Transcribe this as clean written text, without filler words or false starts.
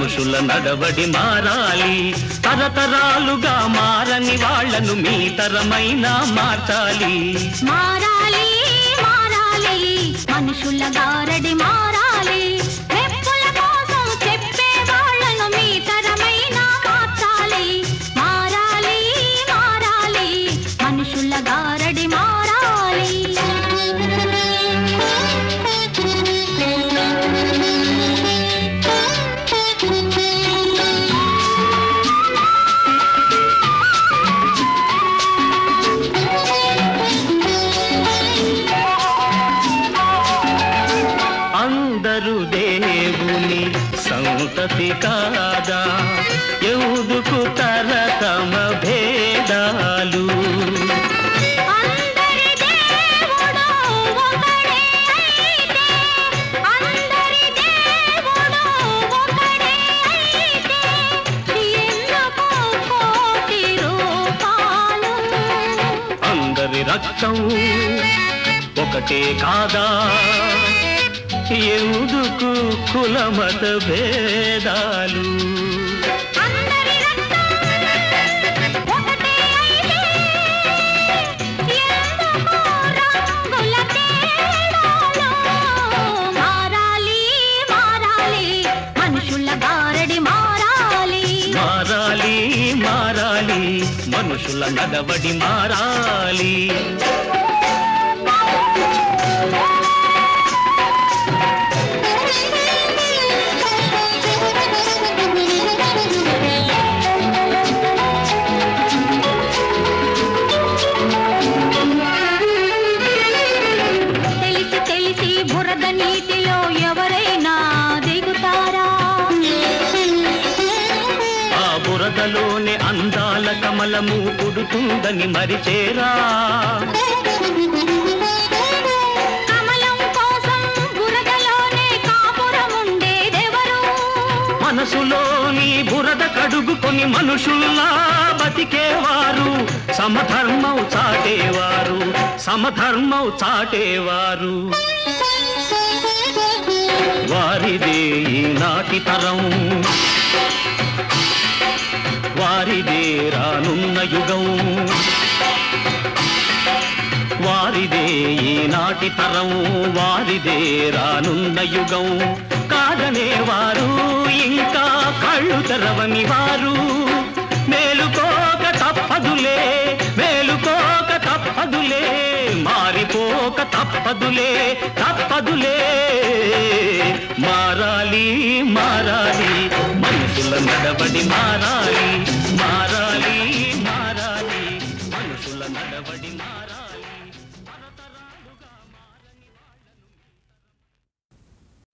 మనుషుల నడవడి మారాలి. తరతరాలుగా మారని వాళ్లను మీ తరమైన మార్చాలి. మారాలి మారాలి మనుషుల గారడి మారాలి. మెప్పుల కోసం చెప్పే వాళ్లను మీ తరమైన మార్చాలి. మారాలి మారాలి మనుషుల గారడి మారాలి. అందరూ దేవుని సంతతి కాదా, ఎందుకు తరతమ భేదాలు? అందరి దేవుడు ఒకడే అయితే, అందరి దేవుడు ఒకడే అయితే, ఎందుకు కోటి రూపాలు? అందరి రక్తం ఒకటే కాదా, ఎందుకు కులమత భేదాలు? అందరి రక్తం ఒకటే అయితే, ఎందుకు రంగుల తేడాలు? మారాలి మారాలి మనుషుల గారడి మారాలి. మారాలి మారాలి మనుషుల నడవడి మారాలి. తెలిసి తెలిసి బురద నీటిలో ఎవరైనా దిగుతారా? ఆ బురదలోనే అందాల కమలము పుడుతుందని మరిచేరా? కమలం కోసం బురదలోనే కాపురం ఉండేదెవరు? మనసులోని బురద కడుగుకొని మనుషుల్లా బతికేవారు, సమధర్మం చాటేవారు, సమధర్మం చాటేవారు. వారిదే ఈనాటి తరం, వారిదే రానున్న యుగం. వారిదే ఈనాటి తరం, వారిదే రానున్న యుగం. కాదనేవారు ఇంకా కళ్ళు తెరవని వారు, మేలుకోక తప్పదులే, మేలుకోక తప్పదులే, మారిపోక తప్పదులే, తప్పదులే. మారాలి మారాలి మనుషుల నడవడి మారాలి. మారాలి మారాలి మనుషుల నడవడి మారాలి.